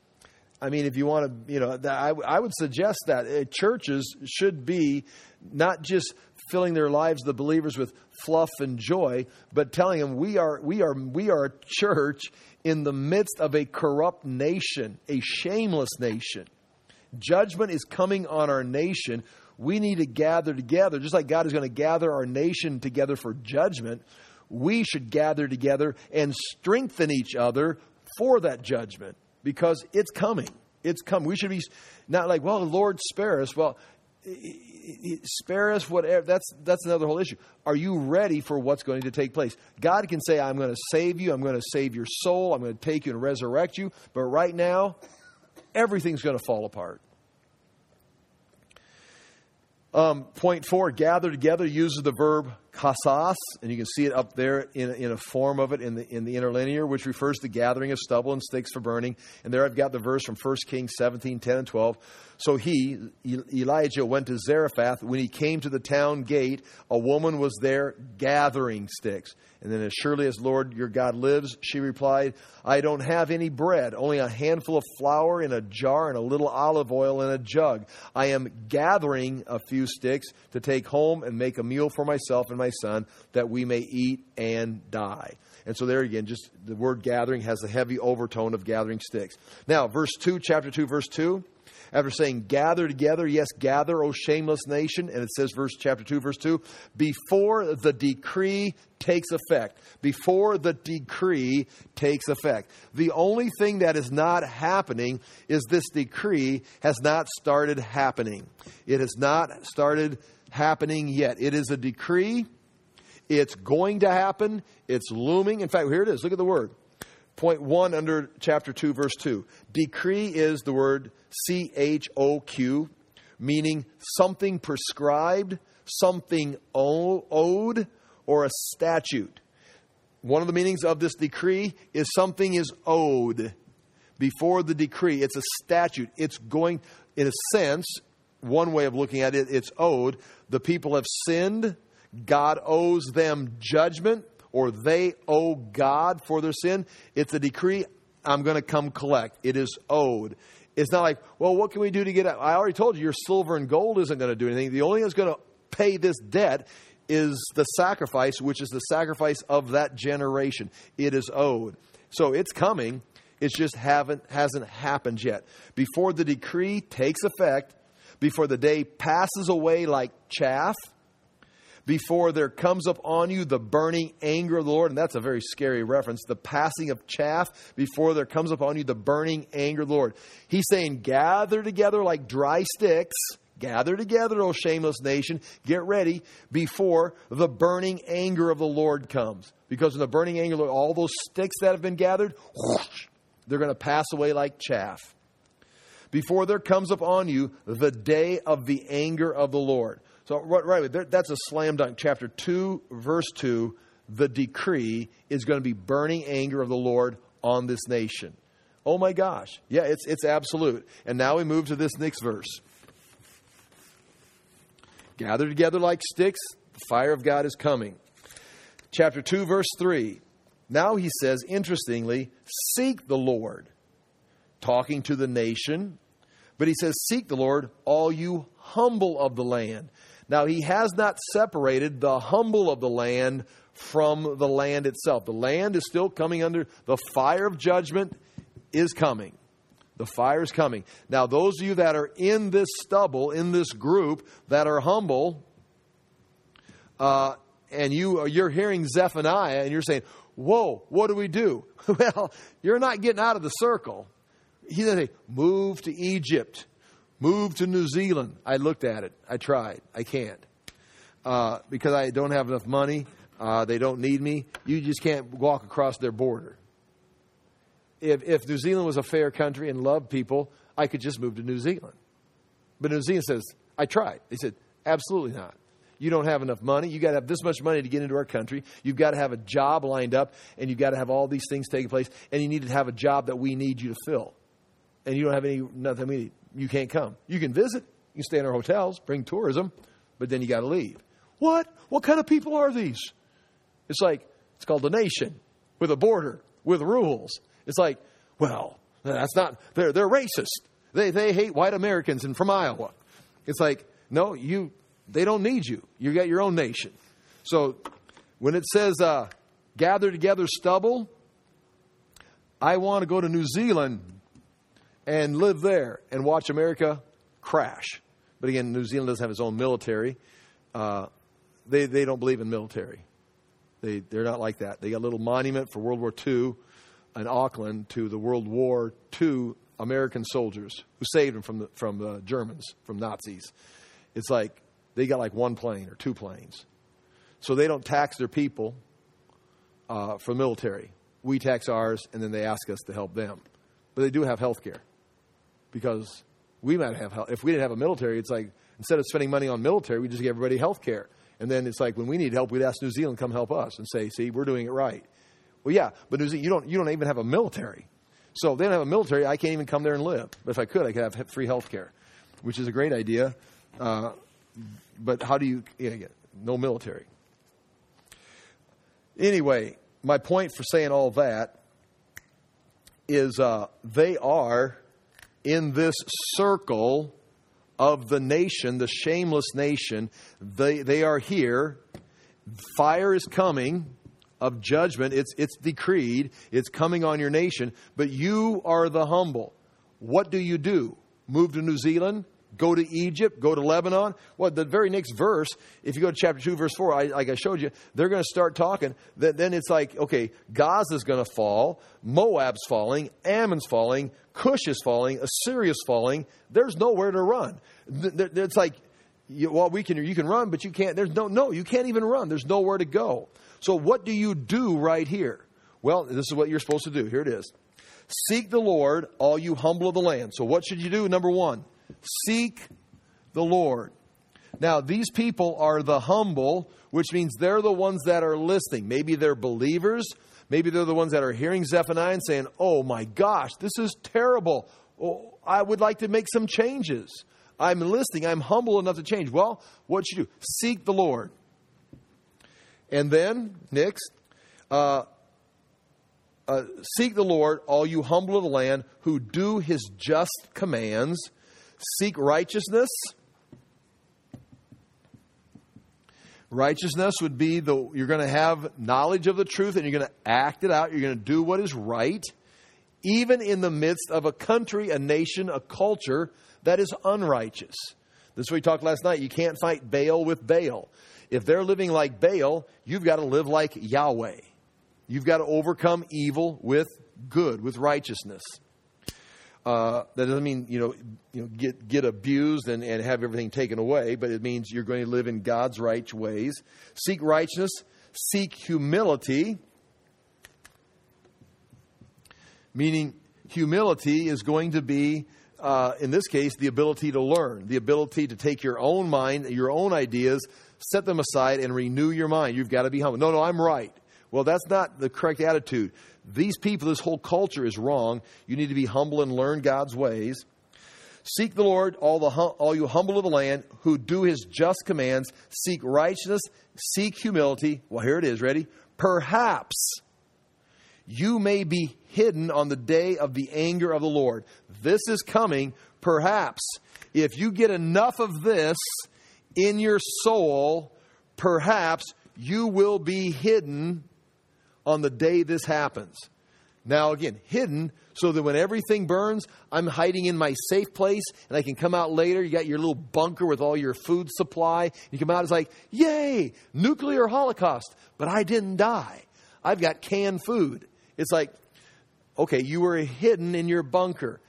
I mean, if you want to, you know, I, I would suggest that uh, churches should be not just filling their lives, the believers, with fluff and joy, but telling them we are we are we are a church in the midst of a corrupt nation, a shameless nation. Judgment is coming on our nation. We need to gather together, just like God is going to gather our nation together for judgment. We should gather together and strengthen each other for that judgment, because it's coming. It's coming. We should be not like, well, Lord, spare us. Well, spare us, whatever. That's that's another whole issue. Are you ready for what's going to take place? God can say, I'm going to save you. I'm going to save your soul. I'm going to take you and resurrect you. But right now, everything's going to fall apart. Um, point four, gather together, uses the verb kasas, and you can see it up there in, in a form of it in the in the interlinear, which refers to gathering of stubble and sticks for burning. And there I've got the verse from First Kings seventeen, ten and twelve. So he, Elijah, went to Zarephath. When he came to the town gate, a woman was there gathering sticks. And then, as surely as Lord your God lives, she replied, I don't have any bread, only a handful of flour in a jar and a little olive oil in a jug. I am gathering a few sticks to take home and make a meal for myself and my son, that we may eat and die. And so there again, just the word gathering has a heavy overtone of gathering sticks. Now, verse two, chapter two, verse two. After saying, gather together, yes, gather, O shameless nation. And it says, verse chapter two, verse two, before the decree takes effect. Before the decree takes effect. The only thing that is not happening is this decree has not started happening. It has not started happening yet. It is a decree. It's going to happen. It's looming. In fact, here it is. Look at the word. Point one under chapter two, verse two. Decree is the word C H O Q, meaning something prescribed, something owed, or a statute. One of the meanings of this decree is something is owed. Before the decree, it's a statute. It's going, in a sense, one way of looking at it, it's owed. The people have sinned. God owes them judgment, or they owe God for their sin. It's a decree. I'm going to come collect. It is owed. It's not like, well, what can we do to get out? I already told you, your silver and gold isn't going to do anything. The only thing that's going to pay this debt is the sacrifice, which is the sacrifice of that generation. It is owed. So it's coming. It just haven't hasn't happened yet. Before the decree takes effect, before the day passes away like chaff, before there comes upon you the burning anger of the Lord. And that's a very scary reference. The passing of chaff before there comes upon you the burning anger of the Lord. He's saying, gather together like dry sticks. Gather together, O shameless nation. Get ready before the burning anger of the Lord comes. Because in the burning anger, all those sticks that have been gathered, whoosh, they're going to pass away like chaff. Before there comes upon you the day of the anger of the Lord. So, right, that's a slam dunk. Chapter two, verse two, the decree is going to be burning anger of the Lord on this nation. Oh my gosh. Yeah, it's it's absolute. And now we move to this next verse. Gather together like sticks, the fire of God is coming. Chapter two, verse three. Now he says, interestingly, seek the Lord. Talking to the nation. But he says, seek the Lord, all you humble of the land. Now, he has not separated the humble of the land from the land itself. The land is still coming under, the fire of judgment is coming. The fire is coming. Now, those of you that are in this stubble, in this group, that are humble, uh, and you, you're hearing Zephaniah, and you're saying, whoa, what do we do? Well, you're not getting out of the circle. He said, move to Egypt. Move to New Zealand. I looked at it. I tried. I can't. Uh, because I don't have enough money. Uh, they don't need me. You just can't walk across their border. If, if New Zealand was a fair country and loved people, I could just move to New Zealand. But New Zealand says, I tried. They said, absolutely not. You don't have enough money. You got to have this much money to get into our country. You've got to have a job lined up, and you've got to have all these things taking place, and you need to have a job that we need you to fill. And you don't have any, nothing we need. You can't come. You can visit. You can stay in our hotels, bring tourism, but then you got to leave. What? What kind of people are these? It's like, it's called a nation with a border, with rules. It's like, well, that's not, they're, they're racist. They, they hate white Americans and from Iowa. It's like, no, you, they don't need you. You got your own nation. So when it says, uh, gather together stubble, I want to go to New Zealand and live there and watch America crash. But again, New Zealand doesn't have its own military. Uh, they they don't believe in military. They they're not like that. They got a little monument for World War Two in Auckland to the World War Two American soldiers who saved them from the from the Germans, from Nazis. It's like they got like one plane or two planes, so they don't tax their people uh, for military. We tax ours, and then they ask us to help them. But they do have health care. Because we might have help. If we didn't have a military, it's like instead of spending money on military, we just give everybody health care. And then it's like when we need help, we'd ask New Zealand to come help us and say, see, we're doing it right. Well, yeah, but New Zealand, you don't you don't even have a military. So if they don't have a military, I can't even come there and live. But if I could, I could have free health care, which is a great idea. Uh, but how do you, yeah, yeah, no military. Anyway, my point for saying all that is uh, they are in this circle of the nation, the shameless nation. They they are here. Fire is coming of judgment. It's it's decreed. It's coming on your nation. But you are the humble. What do you do? Move to New Zealand? Go to Egypt? Go to Lebanon? Well, the very next verse, if you go to chapter two, verse four, I, like I showed you, they're going to start talking. Then it's like, okay, Gaza's going to fall. Moab's falling. Ammon's falling. Cush is falling. Assyria's falling. There's nowhere to run. It's like, well, we can, you can run, but you can't. There's no, no, you can't even run. There's nowhere to go. So what do you do right here? Well, this is what you're supposed to do. Here it is. Seek the Lord, all you humble of the land. So what should you do? Number one, seek the Lord. Now, these people are the humble, which means they're the ones that are listening. Maybe they're believers. Maybe they're the ones that are hearing Zephaniah and saying, oh my gosh, this is terrible. Oh, I would like to make some changes. I'm listening. I'm humble enough to change. Well, what should you do? Seek the Lord. And then, next, uh, uh, seek the Lord, all you humble of the land, who do his just commands. Seek righteousness. Righteousness would be the you're going to have knowledge of the truth and you're going to act it out. You're going to do what is right, even in the midst of a country, a nation, a culture that is unrighteous. This is what we talked last night. You can't fight Baal with Baal. If they're living like Baal, you've got to live like Yahweh. You've got to overcome evil with good, with righteousness. Uh, that doesn't mean, you know, you know, get get abused and, and have everything taken away, but it means you're going to live in God's right ways. Seek righteousness, seek humility. Meaning humility is going to be, uh, in this case, the ability to learn, the ability to take your own mind, your own ideas, set them aside and renew your mind. You've got to be humble. No, no, I'm right. Well, that's not the correct attitude. These people, this whole culture is wrong. You need to be humble and learn God's ways. Seek the Lord, all the hum- all you humble of the land, who do his just commands. Seek righteousness, seek humility. Well, here it is. Ready? Perhaps you may be hidden on the day of the anger of the Lord. This is coming. Perhaps if you get enough of this in your soul, perhaps you will be hidden on the day this happens. Now, again, hidden so that when everything burns, I'm hiding in my safe place and I can come out later. You got your little bunker with all your food supply. You come out, it's like, yay, nuclear holocaust. But I didn't die. I've got canned food. It's like, okay, you were hidden in your bunker.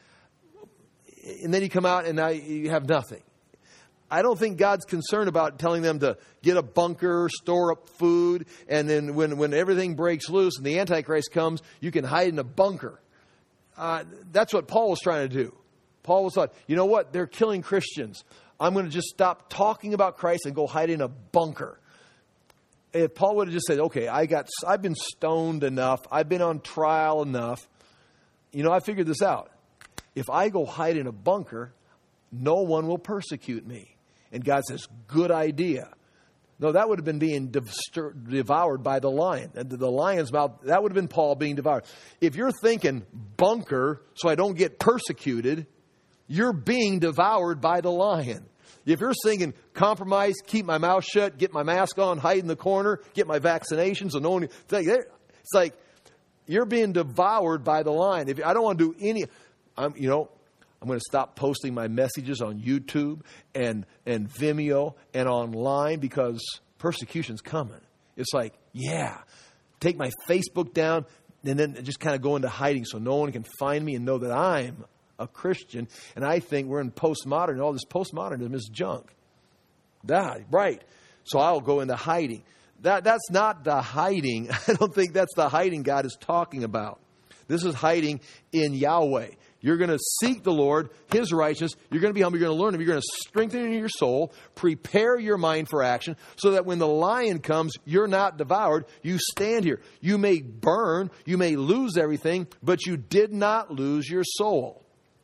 And then you come out and now you have nothing. I don't think God's concerned about telling them to get a bunker, store up food, and then when, when everything breaks loose and the Antichrist comes, you can hide in a bunker. Uh, that's what Paul was trying to do. Paul was thought, you know what? They're killing Christians. I'm going to just stop talking about Christ and go hide in a bunker. If Paul would have just said, okay, I got, I've been stoned enough. I've been on trial enough. You know, I figured this out. If I go hide in a bunker, no one will persecute me. And God says, good idea. No, that would have been being devoured by the lion. The lion's mouth, that would have been Paul being devoured. If you're thinking bunker so I don't get persecuted, you're being devoured by the lion. If you're thinking compromise, keep my mouth shut, get my mask on, hide in the corner, get my vaccinations, so no one, it's like you're being devoured by the lion. If I don't want to do any, I'm, you know, I'm going to stop posting my messages on YouTube and, and Vimeo and online because persecution's coming. It's like, yeah, take my Facebook down and then just kind of go into hiding so no one can find me and know that I'm a Christian. And I think we're in postmodern. And all this postmodernism is junk. That, right. So I'll go into hiding. That That's not the hiding. I don't think that's the hiding God is talking about. This is hiding in Yahweh. You're going to seek the Lord, his righteousness. You're going to be humble. You're going to learn him. You're going to strengthen in your soul. Prepare your mind for action so that when the lion comes, you're not devoured. You stand here. You may burn. You may lose everything, but you did not lose your soul.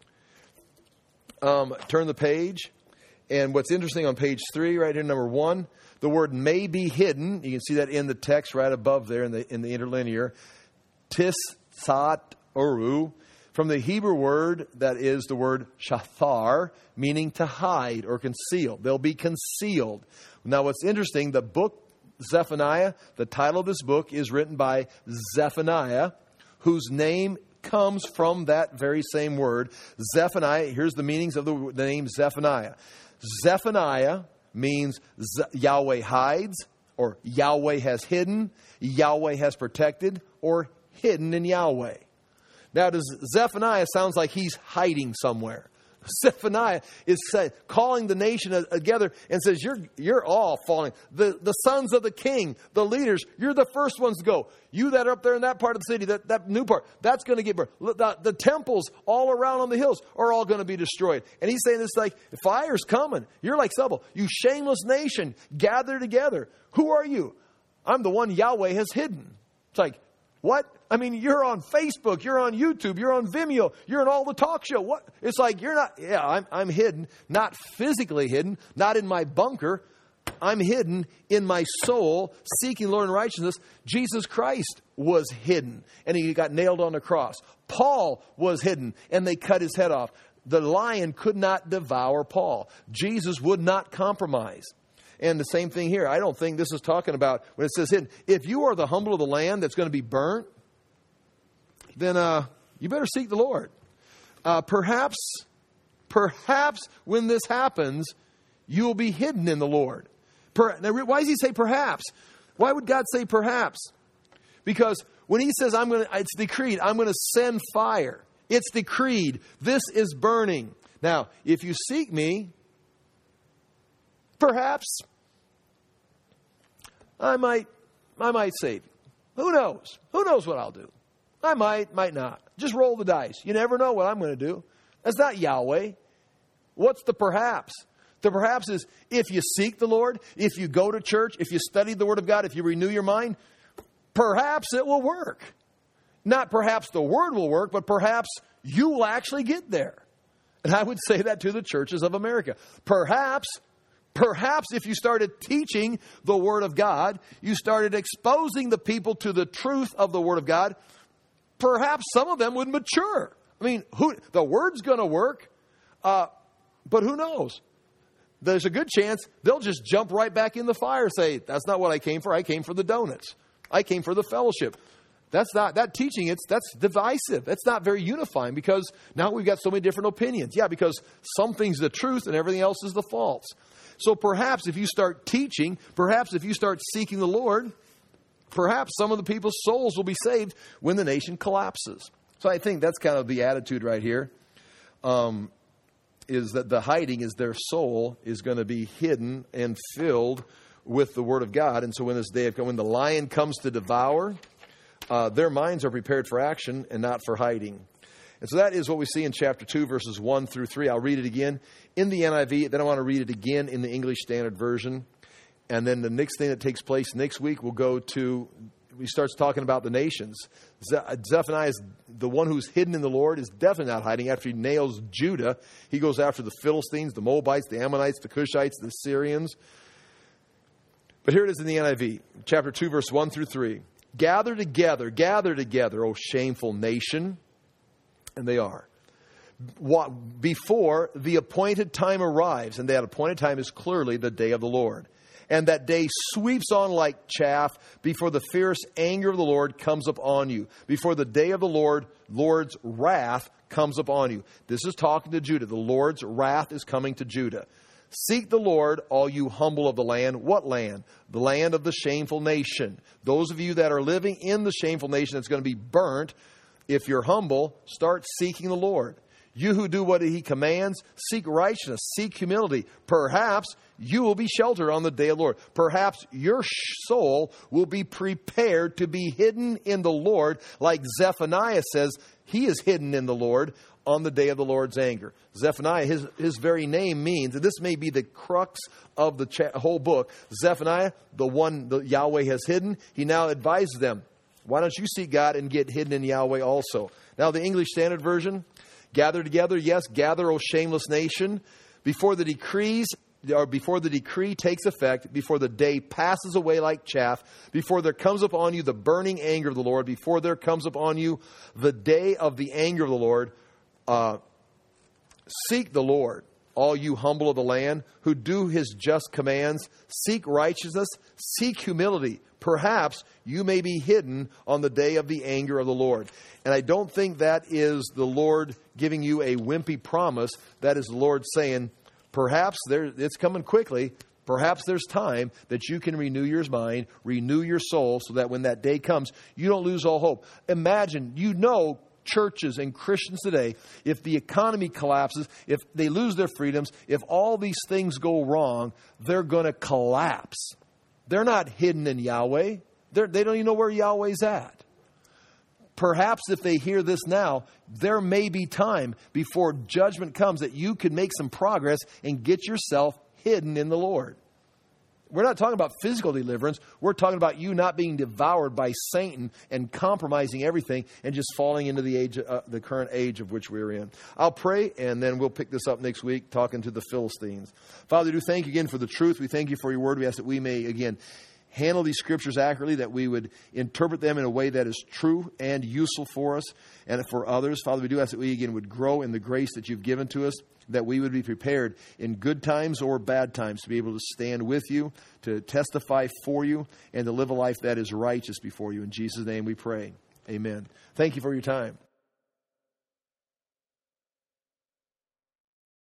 Um, turn the page. And what's interesting on page three, right here, number one, the word may be hidden. You can see that in the text right above there in the, in the interlinear. Tisat oru. From the Hebrew word that is the word shathar, meaning to hide or conceal. They'll be concealed. Now what's interesting, the book Zephaniah, the title of this book is written by Zephaniah, whose name comes from that very same word. Zephaniah, here's the meanings of the, the name Zephaniah. Zephaniah means Z- Yahweh hides, or Yahweh has hidden, Yahweh has protected, or hidden in Yahweh. Now, does Zephaniah sounds like he's hiding somewhere? Zephaniah is say, calling the nation together and says, you're you're all falling. The, the sons of the king, the leaders, you're the first ones to go. You that are up there in that part of the city, that, that new part, that's going to get burned. The, the temples all around on the hills are all going to be destroyed. And he's saying this like, fire's coming. You're like stubble. You shameless nation, gather together. Who are you? I'm the one Yahweh has hidden. It's like, what? I mean, you're on Facebook, you're on YouTube, you're on Vimeo, you're in all the talk show. What? It's like, you're not, yeah, I'm, I'm hidden, not physically hidden, not in my bunker. I'm hidden in my soul, seeking Lord and righteousness. Jesus Christ was hidden, and he got nailed on the cross. Paul was hidden, and they cut his head off. The lion could not devour Paul. Jesus would not compromise. And the same thing here. I don't think this is talking about when it says hidden. If you are the humble of the land that's going to be burnt, then uh, you better seek the Lord. Uh, perhaps, perhaps when this happens, you will be hidden in the Lord. Per, now, why does he say perhaps? Why would God say perhaps? Because when he says, I'm going to, it's decreed, I'm going to send fire. It's decreed. This is burning. Now, if you seek me, perhaps I might, I might save you. Who knows? Who knows what I'll do? I might, might not. Just roll the dice. You never know what I'm going to do. That's not Yahweh. What's the perhaps? The perhaps is if you seek the Lord, if you go to church, if you study the Word of God, if you renew your mind, perhaps it will work. Not perhaps the Word will work, but perhaps you will actually get there. And I would say that to the churches of America. Perhaps, perhaps if you started teaching the Word of God, you started exposing the people to the truth of the Word of God, perhaps some of them would mature. I mean, who, the Word's going to work, uh, but who knows? There's a good chance they'll just jump right back in the fire and say, that's not what I came for. I came for the donuts. I came for the fellowship. That's not, that teaching, it's, that's divisive. That's not very unifying because now we've got so many different opinions. Yeah, because something's the truth and everything else is the false. So perhaps if you start teaching, perhaps if you start seeking the Lord, perhaps some of the people's souls will be saved when the nation collapses. So I think that's kind of the attitude right here. Um, is that the hiding is their soul is going to be hidden and filled with the Word of God. And so when this day of when the lion comes to devour, uh, their minds are prepared for action and not for hiding. And so that is what we see in chapter two, verses one through three. I'll read it again in the N I V. Then I want to read it again in the English Standard Version. And then the next thing that takes place next week, we'll go to, he starts talking about the nations. Zephaniah is the one who's hidden in the Lord, is definitely not hiding. After he nails Judah, he goes after the Philistines, the Moabites, the Ammonites, the Cushites, the Syrians. But here it is in the N I V, chapter two, verse one through three. Gather together, gather together, O shameful nation. And they are. Before the appointed time arrives, and that appointed time is clearly the day of the Lord. And that day sweeps on like chaff before the fierce anger of the Lord comes upon you. Before the day of the Lord, Lord's wrath comes upon you. This is talking to Judah. The Lord's wrath is coming to Judah. Seek the Lord, all you humble of the land. What land? The land of the shameful nation. Those of you that are living in the shameful nation that's going to be burnt, if you're humble, start seeking the Lord. You who do what he commands, seek righteousness, seek humility. Perhaps you will be sheltered on the day of the Lord. Perhaps your soul will be prepared to be hidden in the Lord, like Zephaniah says he is hidden in the Lord on the day of the Lord's anger. Zephaniah, his, his very name means, and this may be the crux of the cha- whole book, Zephaniah, the one that Yahweh has hidden, he now advises them, why don't you seek God and get hidden in Yahweh also? Now the English Standard Version, gather together, yes, gather, O shameless nation, before the decrees or before the decree takes effect, before the day passes away like chaff, before there comes upon you the burning anger of the Lord, before there comes upon you the day of the anger of the Lord, uh, seek the Lord, all you humble of the land, who do his just commands, seek righteousness, seek humility. Perhaps you may be hidden on the day of the anger of the Lord. And I don't think that is the Lord giving you a wimpy promise. That is the Lord saying, perhaps there, it's coming quickly. Perhaps there's time that you can renew your mind, renew your soul, so that when that day comes, you don't lose all hope. Imagine, you know, churches and Christians today, if the economy collapses, if they lose their freedoms, if all these things go wrong, they're going to collapse. They're not hidden in Yahweh. They're, they don't even know where Yahweh's at. Perhaps if they hear this now, there may be time before judgment comes that you can make some progress and get yourself hidden in the Lord. We're not talking about physical deliverance. We're talking about you not being devoured by Satan and compromising everything and just falling into the age, uh, the current age of which we're in. I'll pray, and then we'll pick this up next week, talking to the Philistines. Father, we do thank you again for the truth. We thank you for your word. We ask that we may, again, handle these scriptures accurately, that we would interpret them in a way that is true and useful for us and for others. Father, we do ask that we, again, would grow in the grace that you've given to us, that we would be prepared in good times or bad times to be able to stand with you, to testify for you, and to live a life that is righteous before you. In Jesus' name we pray. Amen. Thank you for your time.